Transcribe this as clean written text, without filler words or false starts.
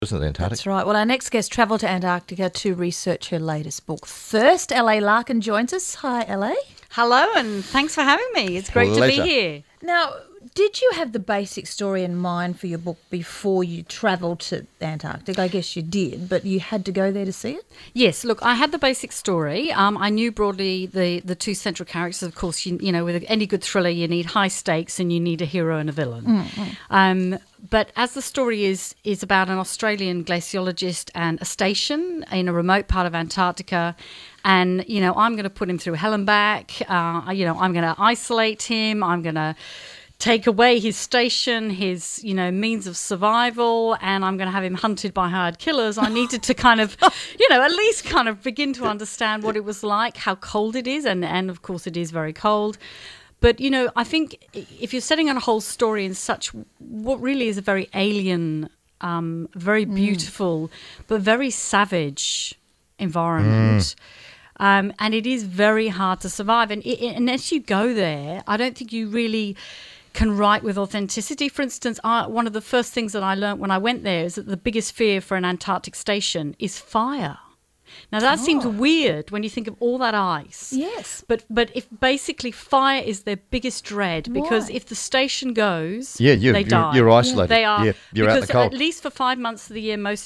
isn't it, Antarctica? That's right. Well, our next guest travelled to Antarctica to research her latest book, Thirst. L.A. Larkin joins us. Hi, L.A. Hello, and thanks for having me. It's great to be here. Now, did you have the basic story in mind for your book before you travelled to Antarctica? I guess you did, but you had to go there to see it? Yes, look, I had the basic story. I knew broadly the two central characters. Of course, you know, with any good thriller, you need high stakes and you need a hero and a villain. Mm-hmm. But as the story is about an Australian glaciologist and a station in a remote part of Antarctica, and, you know, I'm going to put him through hell and back. I'm going to isolate him. I'm going to take away his station, his, you know, means of survival, and I'm going to have him hunted by hired killers. I needed to kind of, you know, at least kind of begin to understand what it was like, how cold it is, and of course it is very cold. But, you know, I think if you're setting on a whole story in such what really is a very alien, very beautiful, but very savage environment, and it is very hard to survive. And unless you go there, I don't think you really can write with authenticity. For instance, one of the first things that I learned when I went there is that the biggest fear for an Antarctic station is fire. Now, that seems weird when you think of all that ice. Yes. But if basically fire is their biggest dread, because if the station goes, they die. You're isolated. They are. Yeah, you're out in the cold. At least for 5 months of the year, most